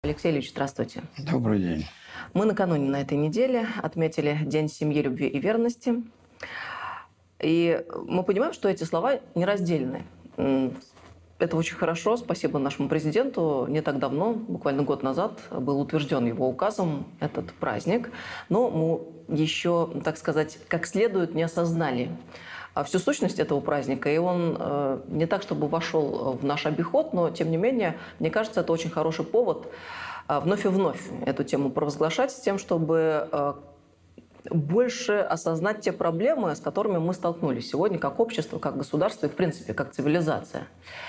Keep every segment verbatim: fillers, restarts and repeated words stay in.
Алексей Ильич, здравствуйте. Добрый день. Мы накануне на этой неделе отметили День семьи, любви и верности. И мы понимаем, что эти слова нераздельны. Это очень хорошо. Спасибо нашему президенту. Не так давно, буквально год назад, был утвержден его указом этот праздник. Но мы еще, так сказать, как следует не осознали всю сущность этого праздника. И он э, не так, чтобы вошел в наш обиход, но, тем не менее, мне кажется, это очень хороший повод э, вновь и вновь эту тему провозглашать с тем, чтобы э, больше осознать те проблемы, с которыми мы столкнулись сегодня как общество, как государство и, в принципе, как цивилизация.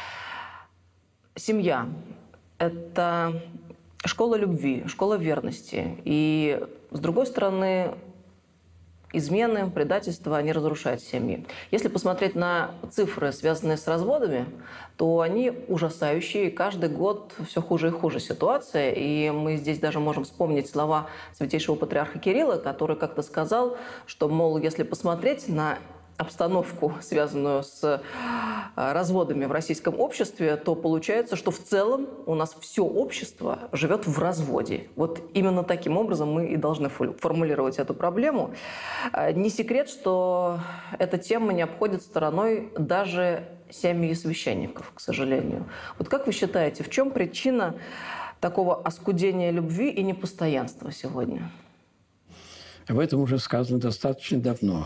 Семья – это школа любви, школа верности. И, с другой стороны, измены, предательства, они разрушают семьи. Если посмотреть на цифры, связанные с разводами, то они ужасающие. Каждый год все хуже и хуже ситуация. И мы здесь даже можем вспомнить слова святейшего патриарха Кирилла, который как-то сказал, что, мол, если посмотреть на обстановку, связанную с разводами в российском обществе, то получается, что в целом у нас все общество живет в разводе. Вот именно таким образом мы и должны формулировать эту проблему. Не секрет, что эта тема не обходит стороной даже семьи священников, к сожалению. Вот как вы считаете, в чем причина такого оскудения любви и непостоянства сегодня? Об этом уже сказано достаточно давно,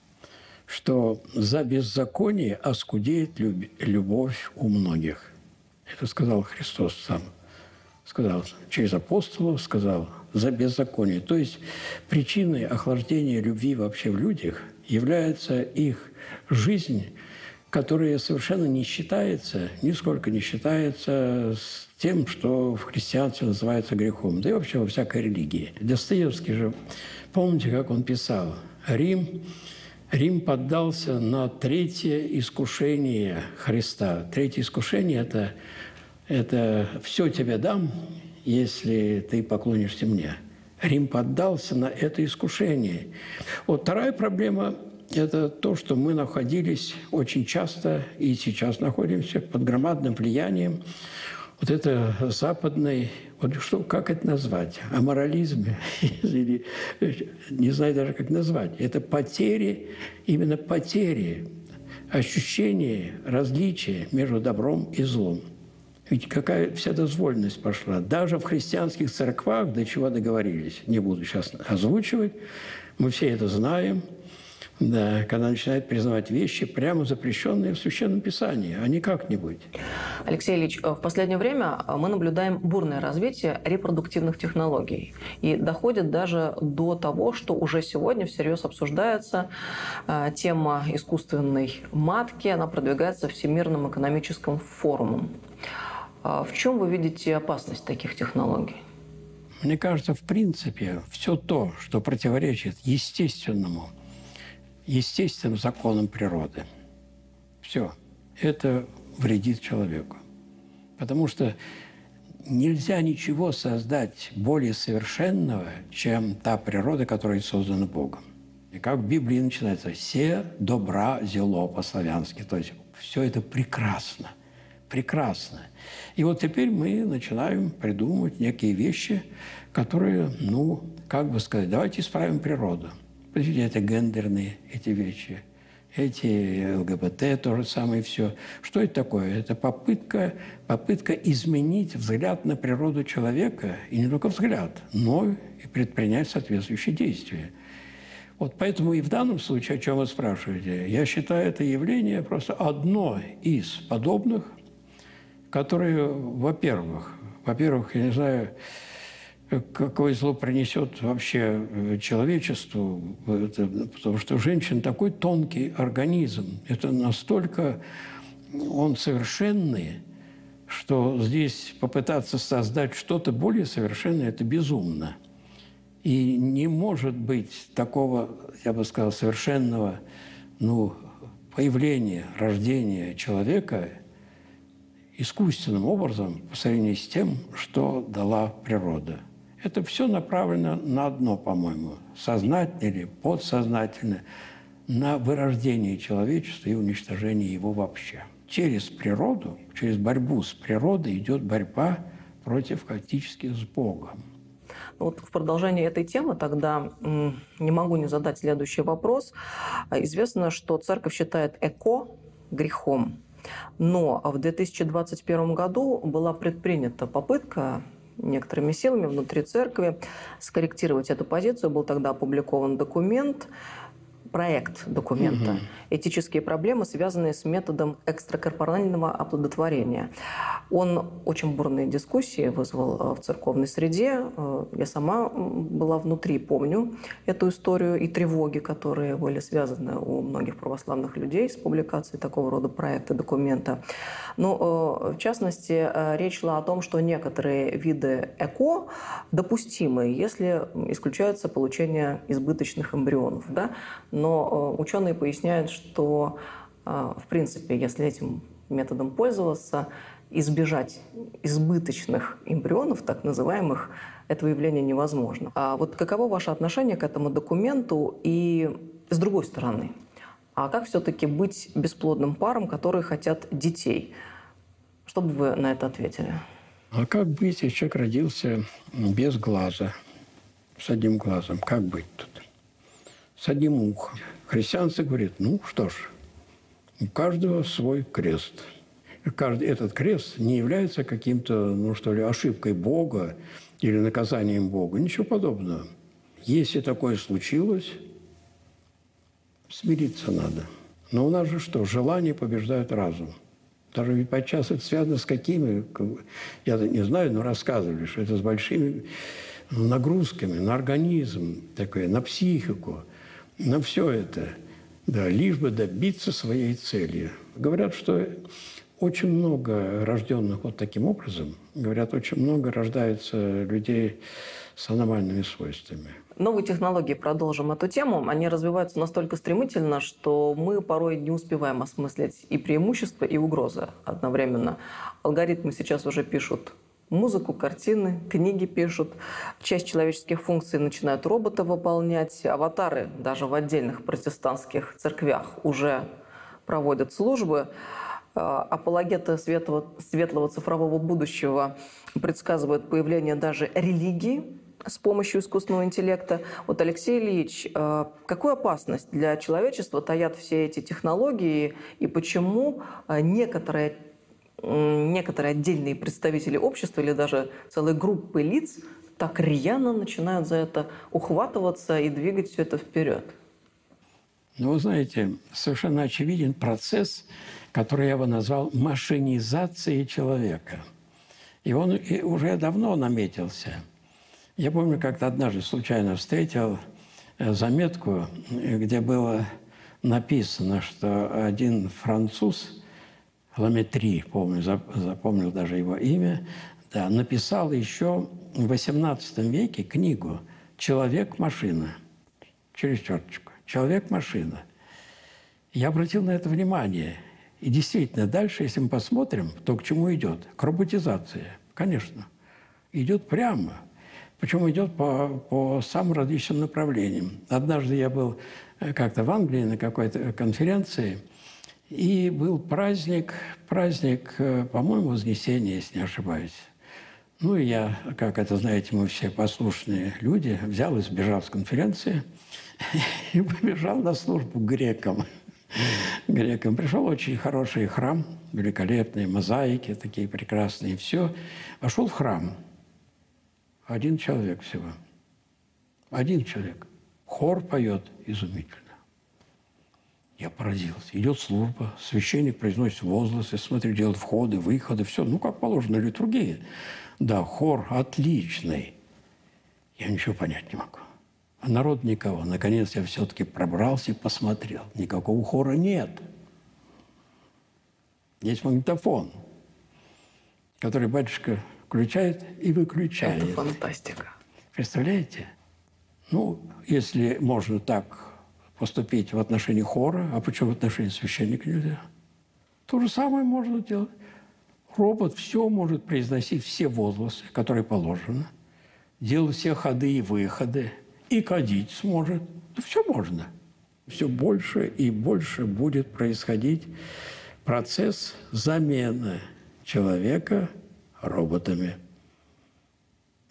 что за беззаконие оскудеет любовь у многих. Это сказал Христос сам. Сказал через апостолов, сказал за беззаконие. То есть причиной охлаждения любви вообще в людях является их жизнь, которая совершенно не считается, нисколько не считается с тем, что в христианстве называется грехом, да и вообще во всякой религии. Достоевский же, помните, как он писал? Рим Рим поддался на третье искушение Христа. Третье искушение – это, это «все тебе дам, если ты поклонишься мне». Рим поддался на это искушение. Вот вторая проблема – это то, что мы находились очень часто и сейчас находимся под громадным влиянием вот это западной, вот что, как это назвать, аморализме, или не знаю даже, как назвать. Это потери, именно потери, ощущение различия между добром и злом. Ведь какая вседозволенность пошла. Даже в христианских церквах до чего договорились, не буду сейчас озвучивать, мы все это знаем. Да, когда начинают признавать вещи, прямо запрещенные в Священном Писании, а не как-нибудь. Алексей Ильич, в последнее время мы наблюдаем бурное развитие репродуктивных технологий. И доходит даже до того, что уже сегодня всерьез обсуждается тема искусственной матки. Она продвигается Всемирным экономическим форумом. В чем вы видите опасность таких технологий? Мне кажется, в принципе, все то, что противоречит естественному, естественным законам природы. Все. Это вредит человеку. Потому что нельзя ничего создать более совершенного, чем та природа, которая создана Богом. И как в Библии начинается «се добра зело» по-славянски. То есть все это прекрасно. Прекрасно. И вот теперь мы начинаем придумывать некие вещи, которые, ну, как бы сказать, давайте исправим природу. Это гендерные эти вещи, эти ЛГБТ, то же самое все. Что это такое? Это попытка, попытка изменить взгляд на природу человека, и не только взгляд, но и предпринять соответствующие действия. Вот поэтому и в данном случае, о чем вы спрашиваете, я считаю это явление просто одно из подобных, которые, во-первых, во-первых, я не знаю, какое зло принесет вообще человечеству, это, потому что женщина такой тонкий организм, это настолько он совершенный, что здесь попытаться создать что-то более совершенное – это безумно. И не может быть такого, я бы сказал, совершенного ну, появления, рождения человека искусственным образом по сравнению с тем, что дала природа. Это все направлено на одно, по-моему, сознательно или подсознательно, на вырождение человечества и уничтожение его вообще. Через природу, через борьбу с природой идет борьба против фактически с Богом. Вот в продолжении этой темы тогда не могу не задать следующий вопрос. Известно, что церковь считает эко грехом, но в две тысячи двадцать первом году была предпринята попытка некоторыми силами внутри церкви скорректировать эту позицию. Был тогда опубликован документ, проект документа угу. «Этические проблемы, связанные с методом экстракорпорального оплодотворения». Он очень бурные дискуссии вызвал в церковной среде. Я сама была внутри, помню эту историю и тревоги, которые были связаны у многих православных людей с публикацией такого рода проекта документа. Но, в частности, речь шла о том, что некоторые виды эко допустимы, если исключается получение избыточных эмбрионов. Да? Но ученые поясняют, что, в принципе, если этим методом пользоваться, избежать избыточных эмбрионов, так называемых, этого явления невозможно. А вот каково ваше отношение к этому документу? И с другой стороны, а как все-таки быть бесплодным парам, которые хотят детей? Что бы вы на это ответили? А как быть, если человек родился без глаза, с одним глазом? Как быть тут? С одним ухом. Христианство говорит, ну что ж, у каждого свой крест. Каждый этот крест не является каким-то, ну что ли, ошибкой Бога или наказанием Бога. Ничего подобного. Если такое случилось, смириться надо. Но у нас же что? Желания побеждают разум. Даже ведь подчас это связано с какими, я не знаю, но рассказывали, что это с большими нагрузками на организм, такое, на психику, на все это. Да, лишь бы добиться своей цели. Говорят, что очень много рожденных вот таким образом, говорят, очень много рождается людей с аномальными свойствами. Новые технологии, продолжим эту тему, они развиваются настолько стремительно, что мы порой не успеваем осмыслить и преимущества, и угрозы одновременно. Алгоритмы сейчас уже пишут музыку, картины, книги пишут. Часть человеческих функций начинают роботы выполнять. Аватары даже в отдельных протестантских церквях уже проводят службы. Апологеты светлого, светлого цифрового будущего предсказывают появление даже религии с помощью искусственного интеллекта. Вот, Алексей Ильич, какую опасность для человечества таят все эти технологии и почему некоторые, некоторые отдельные представители общества или даже целые группы лиц так рьяно начинают за это ухватываться и двигать все это вперед? Ну, вы знаете, совершенно очевиден процесс, который я бы назвал машинизацией человека. И он уже давно наметился. Я помню, как-то однажды случайно встретил заметку, где было написано, что один француз, Ламетри, помню, запомнил даже его имя, да, написал еще в восемнадцатом веке книгу «Человек-машина». Через черточку. «Человек-машина». Я обратил на это внимание. И действительно, дальше, если мы посмотрим, то к чему идет? К роботизации, конечно. Идет прямо. Причем идет по, по самым различным направлениям. Однажды я был как-то в Англии на какой-то конференции, и был праздник, праздник, по-моему, Вознесения, если не ошибаюсь. Ну, и я, как это, знаете, мы все послушные люди, взял и сбежал с конференции и побежал на службу к грекам. Грекам. Пришел очень хороший храм, великолепные мозаики, такие прекрасные, все. Вошел в храм. Один человек всего. Один человек. Хор поет изумительно. Я поразился. Идет служба, священник произносит возгласы, смотрю, делает входы, выходы, все. Ну, как положено, литургия. Да, хор отличный. Я ничего понять не могу. А народ никого. Наконец я все-таки пробрался и посмотрел. Никакого хора нет. Есть магнитофон, который батюшка включает и выключает. Это фантастика. Представляете? Ну, если можно так поступить в отношении хора, а почему в отношении священника нельзя? То же самое можно делать. Робот все может произносить все возгласы, которые положено, делать все ходы и выходы, и кадить сможет. Да все можно. Все больше и больше будет происходить процесс замены человека роботами.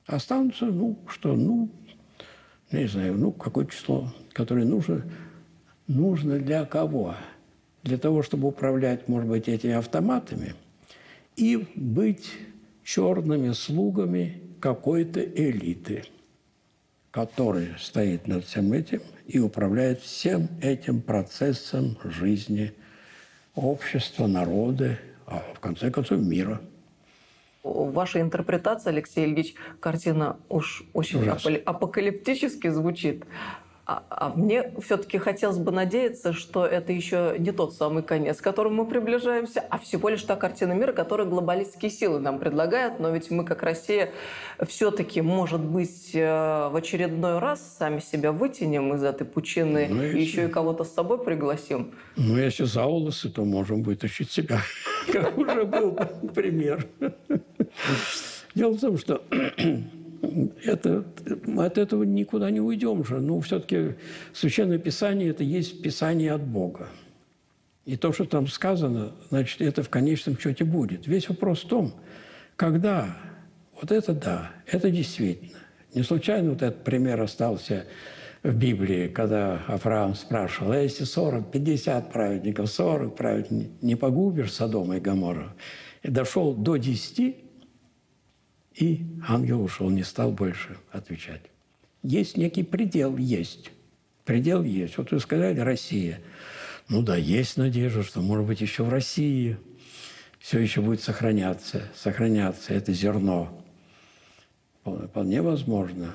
Останутся, ну, что, ну, не знаю, ну, какое число, которое нужно, нужно для кого? Для того, чтобы управлять, может быть, этими автоматами и быть черными слугами какой-то элиты, которая стоит над всем этим и управляет всем этим процессом жизни общества, народа, а в конце концов мира. Ваша интерпретация, Алексей Ильич, картина уж очень Ужасно. апокалиптически звучит. А, а мне все-таки хотелось бы надеяться, что это еще не тот самый конец, к которому мы приближаемся, а всего лишь та картина мира, которую глобалистские силы нам предлагают. Но ведь мы, как Россия, все-таки, может быть, в очередной раз сами себя вытянем из этой пучины ну, и еще и кого-то с собой пригласим. Ну, если за волосы, то можем вытащить себя, как уже был пример. Дело в том, что это, от этого никуда не уйдем же. Ну, все-таки Священное Писание – это есть Писание от Бога. И то, что там сказано, значит, это в конечном счете будет. Весь вопрос в том, когда, вот это да, это действительно. Не случайно вот этот пример остался в Библии, когда Авраам спрашивал, а если сорок, пятьдесят праведников, сорок праведников, не погубишь Содома и Гоморру? И дошел до десяти, и ангел ушел, не стал больше отвечать. Есть некий предел, есть. Предел есть. Вот вы сказали, Россия. Ну да, есть надежда, что, может быть, еще в России все еще будет сохраняться, сохраняться это зерно. Вполне возможно.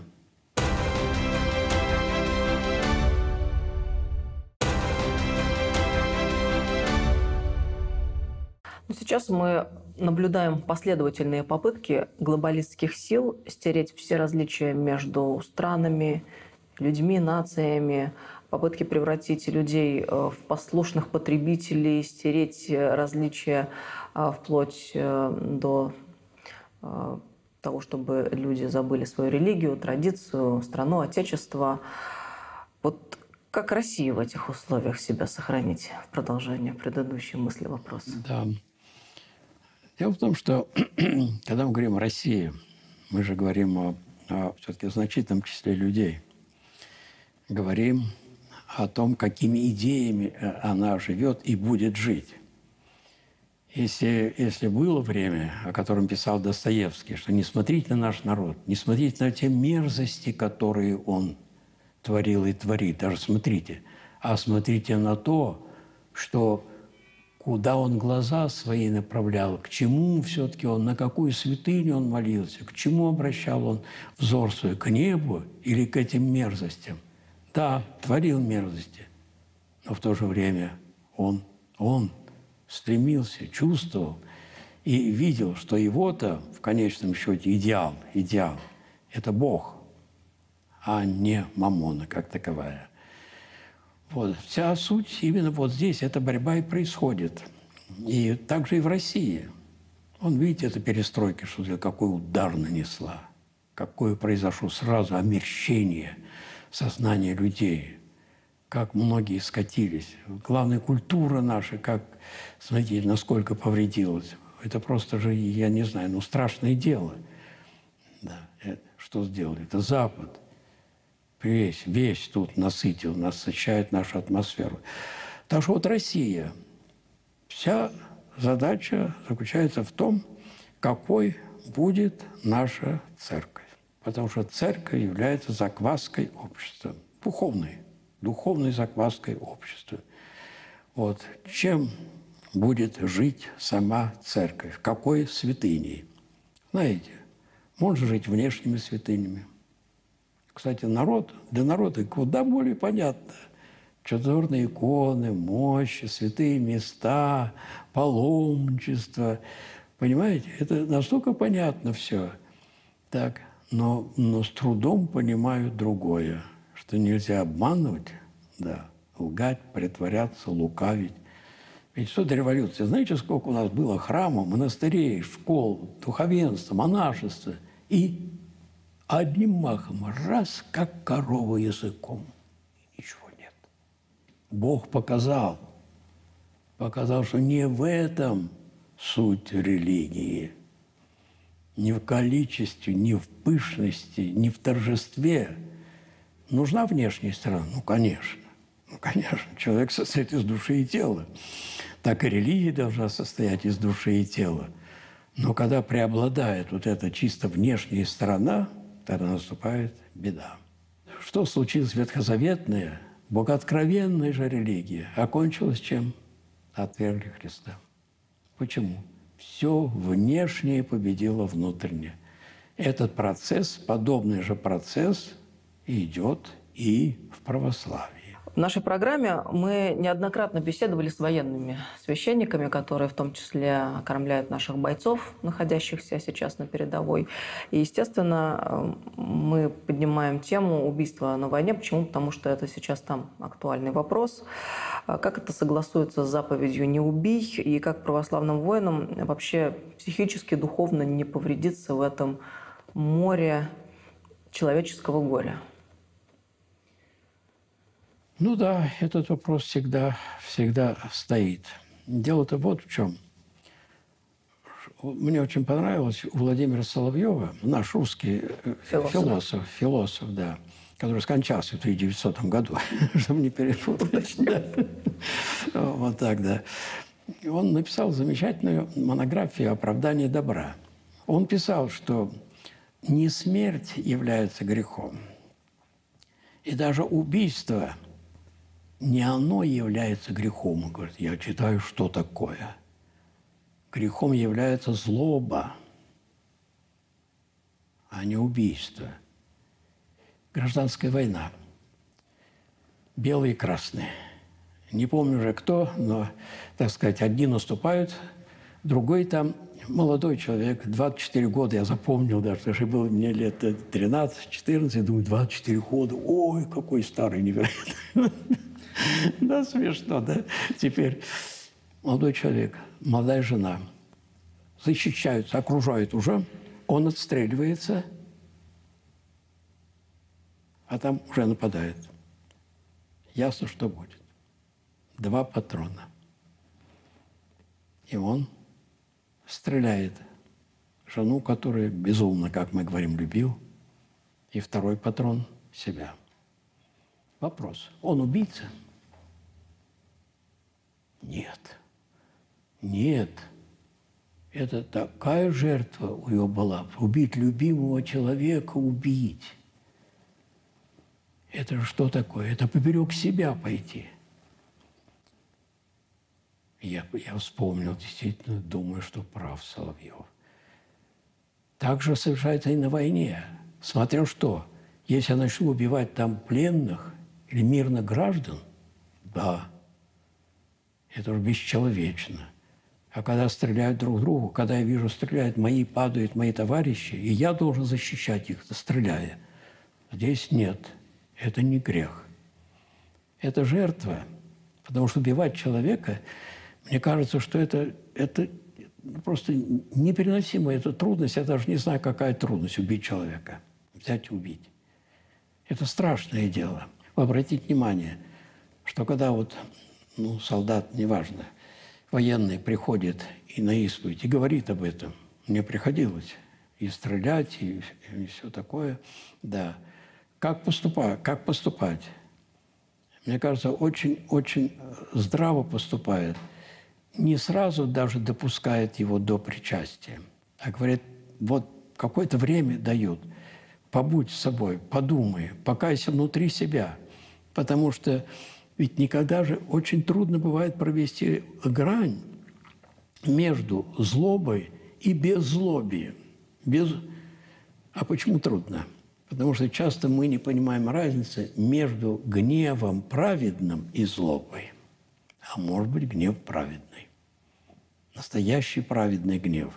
Сейчас мы наблюдаем последовательные попытки глобалистских сил стереть все различия между странами, людьми, нациями, попытки превратить людей в послушных потребителей, стереть различия вплоть до того, чтобы люди забыли свою религию, традицию, страну, отечество. Вот как России в этих условиях себя сохранить в продолжение предыдущей мысли вопроса? Да. Дело в том, что когда мы говорим о России, мы же говорим о, о все-таки значительном числе людей. Говорим о том, какими идеями она живет и будет жить. Если, если было время, о котором писал Достоевский, что не смотрите на наш народ, не смотрите на те мерзости, которые он творил и творит, даже смотрите, а смотрите на то, что куда он глаза свои направлял, к чему все-таки он, на какую святыню он молился, к чему обращал он взор свой, к небу или к этим мерзостям. Да, творил мерзости, но в то же время он, он стремился, чувствовал и видел, что его-то в конечном счете идеал, идеал – это Бог, а не маммона как таковая. Вот. Вся суть именно вот здесь, эта борьба и происходит. И также и в России. Он, видите, эта перестройка, что какой удар нанесла, какое произошло сразу омерщение сознания людей, как многие скатились. Главная культура наша, как, смотрите, насколько повредилась. Это просто же, я не знаю, ну, страшное дело. Да, это, что сделали? Это Запад. Весь, весь тут насытил, насыщает нашу атмосферу. Так что вот Россия, вся задача заключается в том, какой будет наша церковь. Потому что церковь является закваской общества, духовной, духовной закваской общества. Вот. Чем будет жить сама церковь? Какой святыней? Знаете, можно жить внешними святынями. Кстати, народ, для народа куда более понятно. Чудотворные иконы, мощи, святые места, паломничество. Понимаете, это настолько понятно все. Так, но, но с трудом понимают другое, что нельзя обманывать, да, лгать, притворяться, лукавить. Ведь что до революции? Знаете, сколько у нас было храмов, монастырей, школ, духовенства, монашества и одним махом, раз, как корова языком. Ничего нет. Бог показал, показал, что не в этом суть религии. ни в количестве, ни в пышности, ни в торжестве. Нужна внешняя сторона? Ну, конечно. Ну, конечно. Человек состоит из души и тела. Так и религия должна состоять из души и тела. Но когда преобладает вот эта чисто внешняя сторона, тогда наступает беда. Что случилось ветхозаветная, богооткровенная же религия, окончилась чем? Отвергли Христа. Почему? Все внешнее победило внутреннее. Этот процесс, подобный же процесс, идет и в православии. В нашей программе мы неоднократно беседовали с военными священниками, которые в том числе окормляют наших бойцов, находящихся сейчас на передовой. И, естественно, мы поднимаем тему убийства на войне. Почему? Потому что это сейчас там актуальный вопрос. Как это согласуется с заповедью «не убий» и как православным воинам вообще психически, духовно не повредиться в этом море человеческого горя? Ну да, этот вопрос всегда, всегда стоит. Дело-то вот в чем. Мне очень понравилось у Владимира Соловьева, наш русский философ, философ, философ да, который скончался в тысяча девятисотом году, чтобы не перепутать. Вот так, да. Он написал замечательную монографию «Оправдание добра». Он писал, что не смерть является грехом, и даже убийство – не оно является грехом. Он говорит, я читаю, что такое. Грехом является злоба, а не убийство. Гражданская война. Белые и красные. Не помню уже кто, но, так сказать, одни наступают, другой там молодой человек, двадцать четыре года, я запомнил даже, потому что было мне лет тринадцать-четырнадцать, думаю, двадцать четыре года, ой, какой старый, невероятный. Да, смешно, да? Теперь молодой человек, молодая жена защищаются, окружают уже, он отстреливается, а там уже нападает. Ясно, что будет. Два патрона. И он стреляет жену, которую безумно, как мы говорим, любил, и второй патрон – себя. Вопрос. Он убийца? Нет. Нет. Это такая жертва у него была. Убить любимого человека, убить. Это же что такое? Это поперек себя пойти. Я, я вспомнил, действительно, думаю, что прав Соловьев. Так же совершается и на войне. Смотря что. Если я начну убивать там пленных или мирных граждан, да, это уже бесчеловечно. А когда стреляют друг другу, когда я вижу, стреляют мои, падают мои товарищи, и я должен защищать их, стреляя. Здесь нет. Это не грех. Это жертва. Потому что убивать человека, мне кажется, что это, это просто непереносимо. Это трудность. Я даже не знаю, какая трудность убить человека. Взять и убить. Это страшное дело. Вы обратите внимание, что когда вот, ну, солдат, неважно, военный приходит и на исповедь, и говорит об этом. Мне приходилось и стрелять, и, и все такое. Да. Как поступать? Как поступать? Мне кажется, очень-очень здраво поступает. Не сразу даже допускает его до причастия, а говорит, вот какое-то время дают. Побудь с собой, подумай, покайся внутри себя. Потому что ведь никогда же очень трудно бывает провести грань между злобой и беззлобием. Без... А почему трудно? Потому что часто мы не понимаем разницы между гневом праведным и злобой. А может быть, гнев праведный. Настоящий праведный гнев.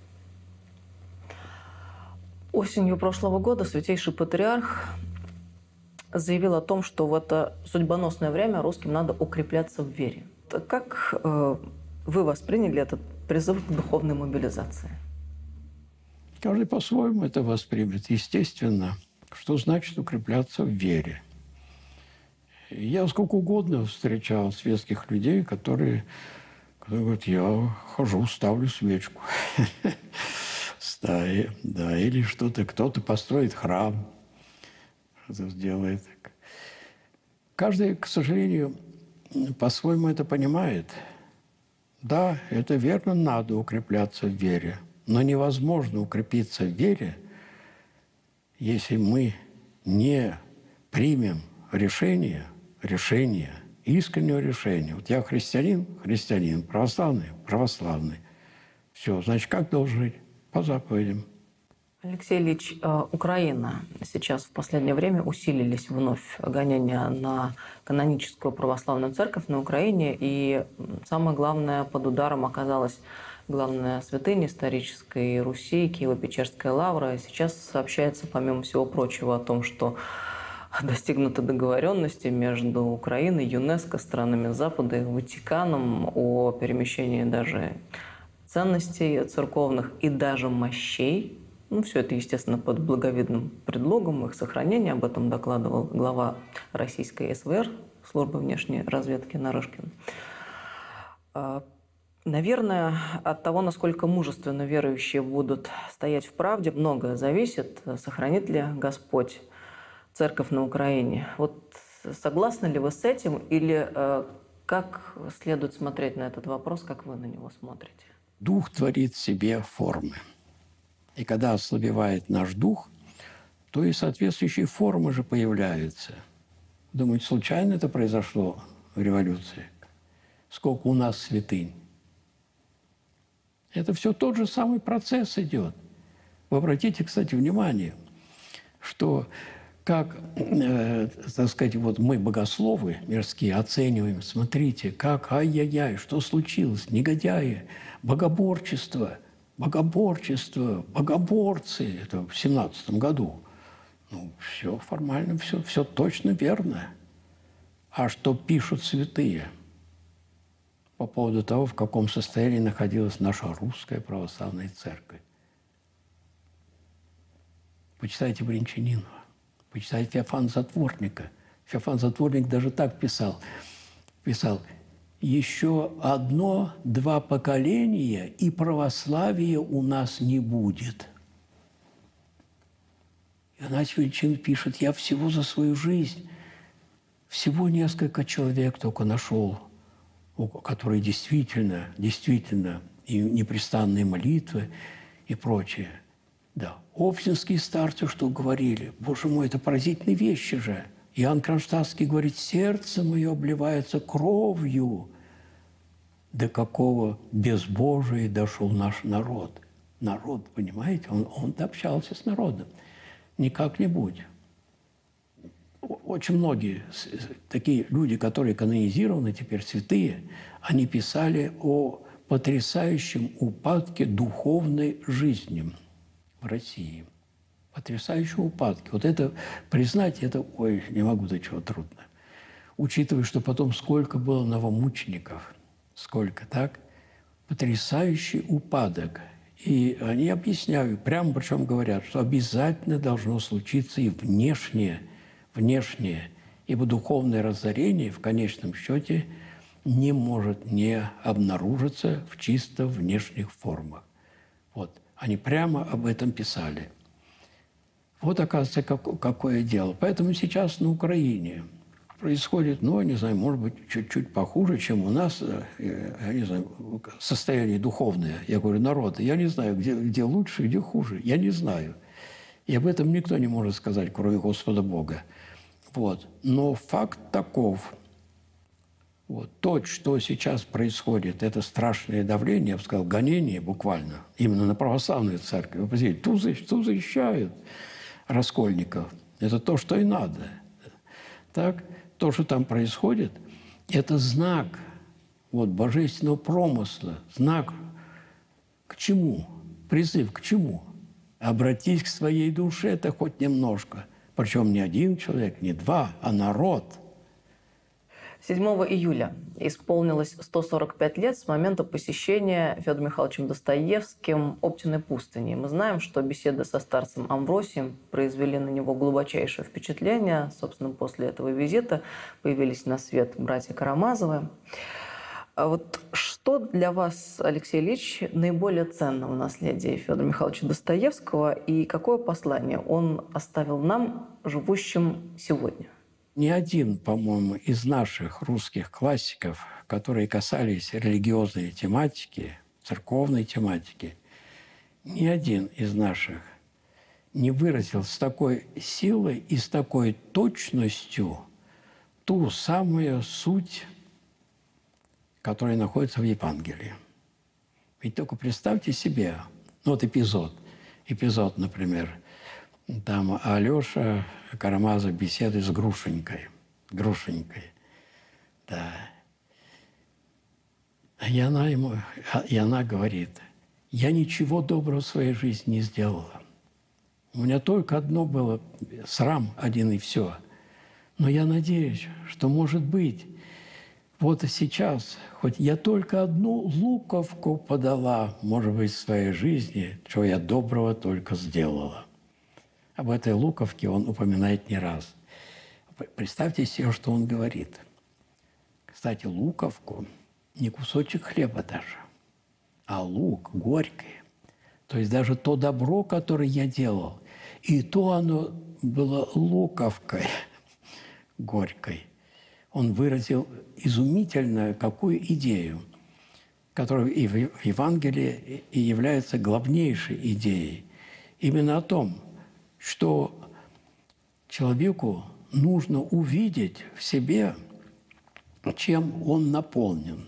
Осенью прошлого года Святейший Патриарх заявил о том, что в это судьбоносное время русским надо укрепляться в вере. Как э, вы восприняли этот призыв к духовной мобилизации? Каждый по-своему это воспримет. Естественно, что значит укрепляться в вере. Я сколько угодно встречал светских людей, которые, которые говорят, я хожу, ставлю свечку. Да, и, да, или что-то, кто-то построит храм, что-то сделает. Каждый, к сожалению, по-своему это понимает. Да, это верно, надо укрепляться в вере. Но невозможно укрепиться в вере, если мы не примем решение, решение, искреннего решения. Вот я христианин, христианин, православный, православный. Все, значит, как должен жить? По заповедям. Алексей Ильич, Украина. Сейчас в последнее время усилились вновь гонения на каноническую православную церковь на Украине. И самое главное, под ударом оказалась главная святыня исторической Руси, Киево-Печерская лавра. И сейчас сообщается, помимо всего прочего, о том, что достигнуты договоренности между Украиной, ЮНЕСКО, странами Запада и Ватиканом о перемещении даже ценностей церковных и даже мощей. Ну, все это, естественно, под благовидным предлогом их сохранения. Об этом докладывал глава российской СВР, службы внешней разведки, Нарышкин. Наверное, от того, насколько мужественно верующие будут стоять в правде, многое зависит, сохранит ли Господь церковь на Украине. Вот согласны ли вы с этим или э, как следует смотреть на этот вопрос, как вы на него смотрите? Дух творит в себе формы. И когда ослабевает наш дух, то и соответствующие формы же появляются. Думаете, случайно это произошло в революции? Сколько у нас святынь? Это все тот же самый процесс идет. Вы обратите, кстати, внимание, что как, э, так сказать, вот мы, богословы мирские, оцениваем, смотрите, как, ай-яй-яй, что случилось, негодяи, богоборчество, богоборчество, богоборцы, это в семнадцатом году. Ну, все формально, все, все точно верно. А что пишут святые по поводу того, в каком состоянии находилась наша русская православная церковь? Почитайте Брянчанинова. Почитайте Феофана Затворника. Феофан Затворник даже так писал. Писал, еще одно-два поколения, и православия у нас не будет. Игнатий Величин пишет, я всего за свою жизнь, всего несколько человек только нашел, которые действительно, действительно, и непрестанные молитвы, и прочее. Да, общинские старцы, что говорили, боже мой, это поразительные вещи же. Иоанн Кронштадтский говорит, сердце мое обливается кровью. До какого безбожия дошел наш народ. Народ, понимаете, он, он общался с народом. Не как-нибудь. Очень многие такие люди, которые канонизированы теперь, святые, они писали о потрясающем упадке духовной жизни в России. Потрясающие упадки. Вот это признать, это, ой, не могу, до чего трудно. Учитывая, что потом сколько было новомучеников, сколько, так? Потрясающий упадок. И они объясняют, прямо причем говорят, что обязательно должно случиться и внешнее, внешнее, ибо духовное разорение в конечном счете не может не обнаружиться в чисто внешних формах. Вот. Они прямо об этом писали. Вот, оказывается, как, какое дело. Поэтому сейчас на Украине происходит, ну, я не знаю, может быть, чуть-чуть похуже, чем у нас, я не знаю, состояние духовное. Я говорю, народа, я не знаю, где, где лучше, где хуже. Я не знаю. И об этом никто не может сказать, кроме Господа Бога. Вот. Но факт таков. Вот. То, что сейчас происходит, это страшное давление, я бы сказал, гонение буквально, именно на православную церковь. Вы посмотрите, тузы, тузы защищают раскольников. Это то, что и надо. Так? То, что там происходит, это знак вот, божественного промысла, знак к чему? Призыв к чему? Обратись к своей душе, это хоть немножко. Причем не один человек, не два, а народ. седьмого июля исполнилось сто сорок пять лет с момента посещения Федором Михайловичем Достоевским Оптиной пустыни. Мы знаем, что беседы со старцем Амвросием произвели на него глубочайшее впечатление. Собственно, после этого визита появились на свет братья Карамазовы. А вот что Что для вас, Алексей Ильич, наиболее ценно в наследии Федора Михайловича Достоевского и какое послание он оставил нам, живущим сегодня? Ни один, по-моему, из наших русских классиков, которые касались религиозной тематики, церковной тематики, ни один из наших не выразил с такой силой и с такой точностью ту самую суть, которая находится в Евангелии. Ведь только представьте себе, ну вот эпизод, эпизод, например, там Алеша Карамазов беседует с Грушенькой, Грушенькой, да. И она ему, и она говорит: я ничего доброго в своей жизни не сделала. У меня только одно было, срам один и все. Но я надеюсь, что, может быть, вот сейчас, хоть я только одну луковку подала, может быть, в своей жизни, чего я доброго только сделала. Об этой луковке он упоминает не раз. Представьте себе, что он говорит. Кстати, луковку не кусочек хлеба даже, а лук горький. То есть даже то добро, которое я делал, и то оно было луковкой горькой. Он выразил изумительную какую идею, которая и в Евангелии и является главнейшей идеей. Именно о том, что человеку нужно увидеть в себе, чем он наполнен.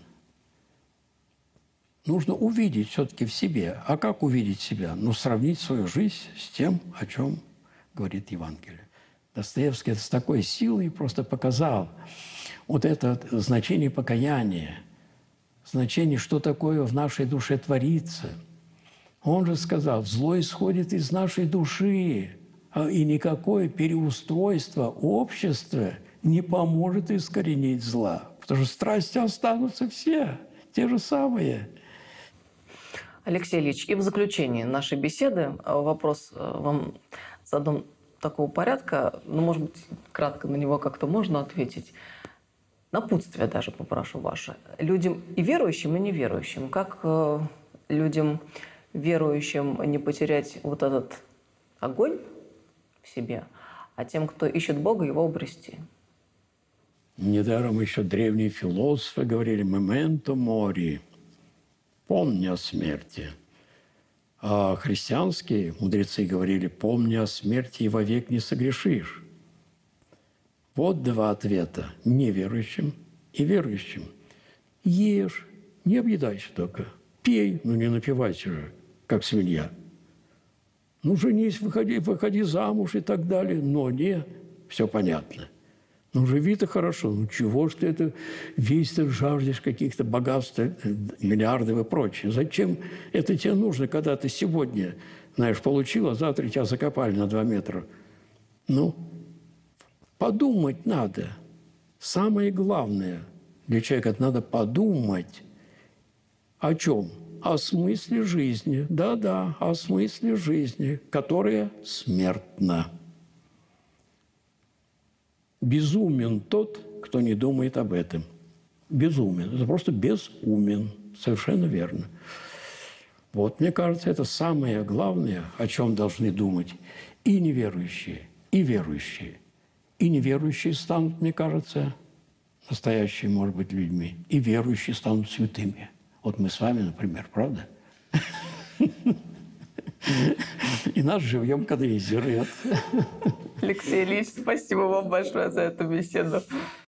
Нужно увидеть все-таки в себе. А как увидеть себя? Ну, сравнить свою жизнь с тем, о чем говорит Евангелие. Достоевский это с такой силой просто показал вот это значение покаяния, значение, что такое в нашей душе творится. Он же сказал: зло исходит из нашей души, и никакое переустройство общества не поможет искоренить зла, потому что страсти останутся все, те же самые. Алексей Ильич, и в заключение нашей беседы вопрос вам задам такого порядка, ну, может быть, кратко на него как-то можно ответить. Напутствие даже попрошу ваше. Людям и верующим, и неверующим. Как э, людям верующим не потерять вот этот огонь в себе, а тем, кто ищет Бога, его обрести? Недаром еще древние философы говорили «мементо мори», «помни о смерти». А христианские мудрецы говорили «помни о смерти и вовек не согрешишь». Вот два ответа – неверующим и верующим. Ешь, не объедайся только. Пей, но не напивайся же, как свинья. Ну, женись, выходи, выходи замуж и так далее. Но не, все понятно. Ну, живи-то хорошо. Ну, чего ж ты это, весь ты жаждешь каких-то богатств, миллиардов и прочее. Зачем это тебе нужно, когда ты сегодня, знаешь, получил, а завтра тебя закопали на два метра? Ну, подумать надо. Самое главное для человека – это надо подумать о чем? О смысле жизни. Да-да, о смысле жизни, которая смертна. Безумен тот, кто не думает об этом. Безумен. Это просто безумен. Совершенно верно. Вот, мне кажется, это самое главное, о чем должны думать и неверующие, и верующие. И неверующие станут, мне кажется, настоящими, может быть, людьми. И верующие станут святыми. Вот мы с вами, например, правда? И нас живьем, когда есть жрет. Алексей Ильич, спасибо вам большое за эту беседу.